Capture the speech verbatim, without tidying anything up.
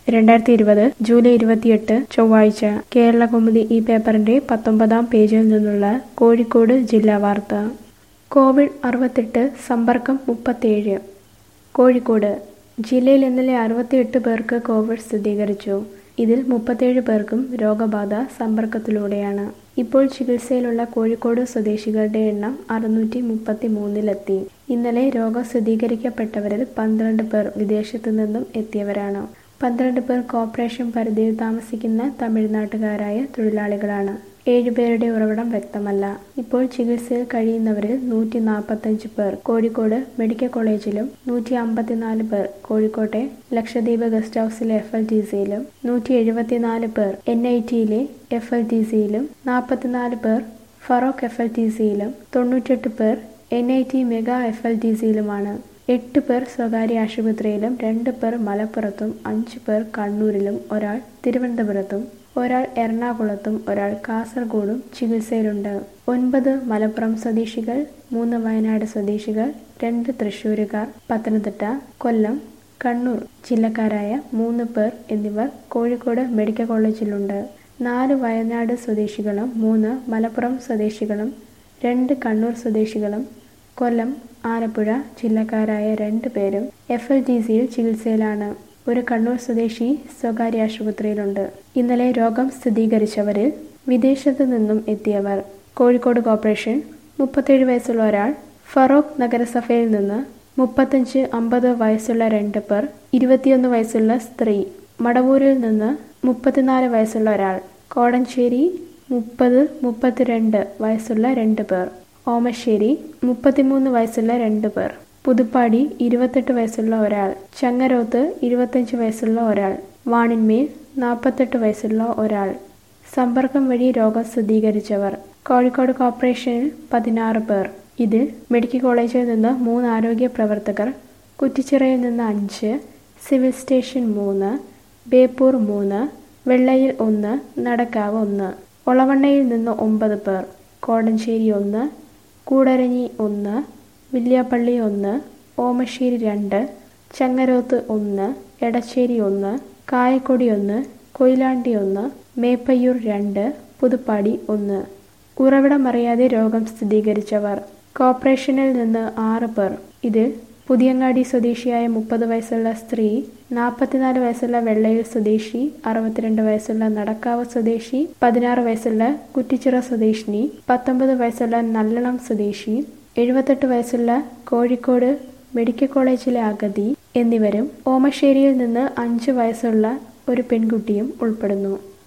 രണ്ടായിരത്തി ഇരുപത് ജൂലൈ ഇരുപത്തിയെട്ട് ചൊവ്വാഴ്ച കേരളകൗമുദി ഈ പേപ്പറിന്റെ പത്തൊമ്പതാം പേജിൽ നിന്നുള്ള കോഴിക്കോട് ജില്ലാ വാർത്ത. കോവിഡ് അറുപത്തെട്ട്, സമ്പർക്കം മുപ്പത്തേഴ്. കോഴിക്കോട് ജില്ലയിൽ ഇന്നലെ അറുപത്തിയെട്ട് പേർക്ക് കോവിഡ് സ്ഥിരീകരിച്ചു. ഇതിൽ മുപ്പത്തേഴ് പേർക്കും രോഗബാധ സമ്പർക്കത്തിലൂടെയാണ്. ഇപ്പോൾ ചികിത്സയിലുള്ള കോഴിക്കോട് സ്വദേശികളുടെ എണ്ണം അറുന്നൂറ്റി മുപ്പത്തി മൂന്നിലെത്തി. ഇന്നലെ രോഗം സ്ഥിരീകരിക്കപ്പെട്ടവരിൽ പന്ത്രണ്ട് പേർ വിദേശത്തു നിന്നും എത്തിയവരാണ്. പന്ത്രണ്ട് പേർ കോർപ്പറേഷൻ പരിധിയിൽ താമസിക്കുന്ന തമിഴ്നാട്ടുകാരായ തൊഴിലാളികളാണ്. ഏഴുപേരുടെ ഉറവിടം വ്യക്തമല്ല. ഇപ്പോൾ ചികിത്സയിൽ കഴിയുന്നവരിൽ നൂറ്റി നാൽപ്പത്തഞ്ച് പേർ കോഴിക്കോട് മെഡിക്കൽ കോളേജിലും നൂറ്റി അമ്പത്തിനാല് പേർ കോഴിക്കോട്ടെ ലക്ഷദ്വീപ് ഗസ്റ്റ് ഹൗസിലെ എഫ് എൽ ടി സിയിലും നൂറ്റി എഴുപത്തിനാല് പേർ എൻ ഐ ടിയിലെ എഫ് എൽ ടി സിയിലും നാൽപ്പത്തിനാല് പേർ ഫറോക്ക് എഫ് എൽ ടി സിയിലും തൊണ്ണൂറ്റെട്ട് പേർ N I T mega F L T സിയിലുമാണ്. എട്ട് പേർ സ്വകാര്യ ആശുപത്രിയിലും രണ്ട് പേർ മലപ്പുറത്തും അഞ്ച് പേർ കണ്ണൂരിലും ഒരാൾ തിരുവനന്തപുരത്തും ഒരാൾ എറണാകുളത്തും ഒരാൾ കാസർഗോഡും ചികിത്സയിലുണ്ട്. ഒൻപത് മലപ്പുറം സ്വദേശികൾ, മൂന്ന് വയനാട് സ്വദേശികൾ, രണ്ട് തൃശ്ശൂരുകാർ, പത്തനംതിട്ട, കൊല്ലം, കണ്ണൂർ ജില്ലക്കാരായ മൂന്ന് പേർ എന്നിവർ കോഴിക്കോട് മെഡിക്കൽ കോളേജിലുണ്ട്. നാല് വയനാട് സ്വദേശികളും മൂന്ന് മലപ്പുറം സ്വദേശികളും രണ്ട് കണ്ണൂർ സ്വദേശികളും കൊല്ലം, ആലപ്പുഴ ജില്ലക്കാരായ രണ്ട് പേരും എഫ് എൽ ടി സിയിൽ ചികിത്സയിലാണ്. ഒരു കണ്ണൂർ സ്വദേശി സ്വകാര്യ ആശുപത്രിയിലുണ്ട്. ഇന്നലെ രോഗം സ്ഥിരീകരിച്ചവരിൽ വിദേശത്തു നിന്നും എത്തിയവർ: കോഴിക്കോട് കോർപ്പറേഷൻ മുപ്പത്തേഴ് വയസ്സുള്ള ഒരാൾ, ഫറോക്ക് നഗരസഭയിൽ നിന്ന് മുപ്പത്തഞ്ച് അമ്പത് വയസ്സുള്ള രണ്ട് പേർ, ഇരുപത്തിയൊന്ന് വയസ്സുള്ള സ്ത്രീ, മടവൂരിൽ നിന്ന് മുപ്പത്തിനാല് വയസ്സുള്ള ഒരാൾ, കോടഞ്ചേരി മുപ്പത് മുപ്പത്തിരണ്ട് വയസ്സുള്ള രണ്ട് പേർ, ഓമശ്ശേരി മുപ്പത്തിമൂന്ന് വയസ്സുള്ള രണ്ട് പേർ, പുതുപ്പാടി ഇരുപത്തെട്ട് വയസ്സുള്ള ഒരാൾ, ചങ്ങരോത്ത് ഇരുപത്തഞ്ച് വയസ്സുള്ള ഒരാൾ, വാണിന്മേൽ നാൽപ്പത്തെട്ട് വയസ്സുള്ള ഒരാൾ. സമ്പർക്കം വഴി രോഗം സ്ഥിരീകരിച്ചവർ: കോഴിക്കോട് കോർപ്പറേഷനിൽ പതിനാറ് പേർ. ഇതിൽ മെഡിക്കൽ കോളേജിൽ നിന്ന് മൂന്ന് ആരോഗ്യ പ്രവർത്തകർ, കുറ്റിച്ചിറയിൽ നിന്ന് അഞ്ച്, സിവിൽ സ്റ്റേഷൻ മൂന്ന്, ബേപ്പൂർ മൂന്ന്, വെള്ളയിൽ ഒന്ന്, നടക്കാവ് ഒന്ന്, ഒളവണ്ണയിൽ നിന്ന് ഒമ്പത് പേർ, കോടഞ്ചേരി ഒന്ന്, കൂടരഞ്ഞി ഒന്ന്, വില്യാപ്പള്ളി ഒന്ന്, ഓമശ്ശേരി രണ്ട്, ചങ്ങരോത്ത് ഒന്ന്, എടച്ചേരി ഒന്ന്, കായക്കൊടി ഒന്ന്, കൊയിലാണ്ടി ഒന്ന്, മേപ്പയ്യൂർ രണ്ട്, പുതുപ്പാടി ഒന്ന്. ഉറവിടമറിയാതെ രോഗം സ്ഥിരീകരിച്ചവർ: കോർപ്പറേഷനിൽ നിന്ന് ആറ് പേർ. ഇതിൽ പുതിയങ്ങാടി സ്വദേശിയായ മുപ്പത് വയസ്സുള്ള സ്ത്രീ, നാൽപ്പത്തിനാല് വയസ്സുള്ള വെള്ളയിൽ സ്വദേശി, അറുപത്തിരണ്ട് വയസ്സുള്ള നടക്കാവ് സ്വദേശി, പതിനാറ് വയസ്സുള്ള കുറ്റിച്ചിറ സ്വദേശിനി, പത്തൊമ്പത് വയസ്സുള്ള നല്ലളം സ്വദേശി, എഴുപത്തെട്ട് വയസ്സുള്ള കോഴിക്കോട് മെഡിക്കൽ കോളേജിലെ അഗതി എന്നിവരും ഓമശ്ശേരിയിൽ നിന്ന് അഞ്ച് വയസ്സുള്ള ഒരു പെൺകുട്ടിയും ഉൾപ്പെടുന്നു.